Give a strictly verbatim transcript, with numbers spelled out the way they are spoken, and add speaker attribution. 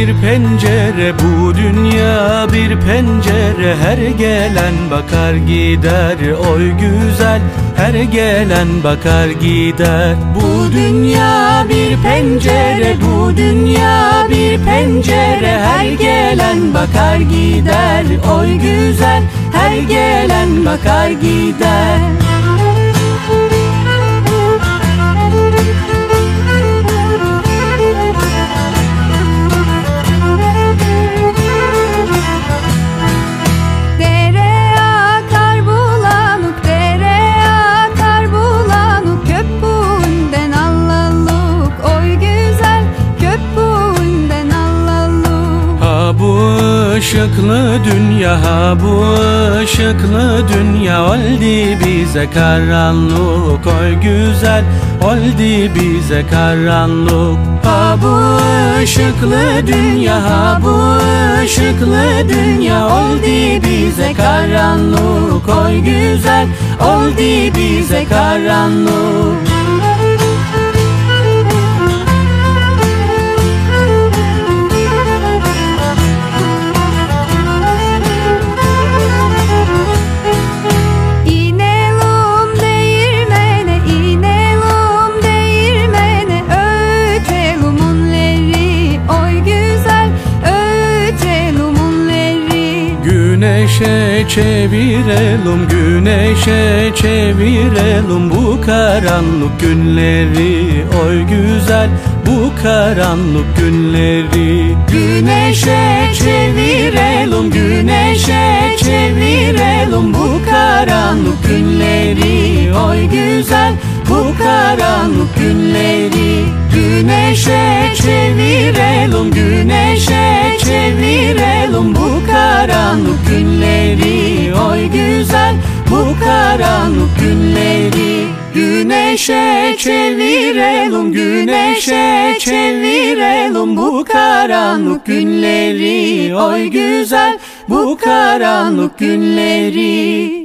Speaker 1: bir pencere, bu dünya bir pencere. Her gelen bakar gider, oy güzel. Her gelen bakar gider. Bu dünya bir pencere, bu dünya bir pencere. Her gelen bakar gider, oy güzel. Her gelen bakar gider. Işıklı dünya, ha bu ışıklı dünya. Oldu bize karanlık, oy güzel. Oldu bize karanlık. Ha bu ışıklı dünya, ha bu ışıklı dünya. Oldu bize karanlık, oy güzel. Oldu bize karanlık. Güneşe çevirelim, güneşe çevirelim bu karanlık günleri, oy güzel. Bu karanlık günleri güneşe çevirelim, güneşe çevirelim bu karanlık günleri, oy güzel. Bu karanlık günleri güneşe çevirelim, güneşe çevirelim bu karanlık günleri, oy güzel. Bu karanlık günleri güneşe çevirelim, güneşe çevirelim bu karanlık günleri, oy güzel. Bu karanlık günleri.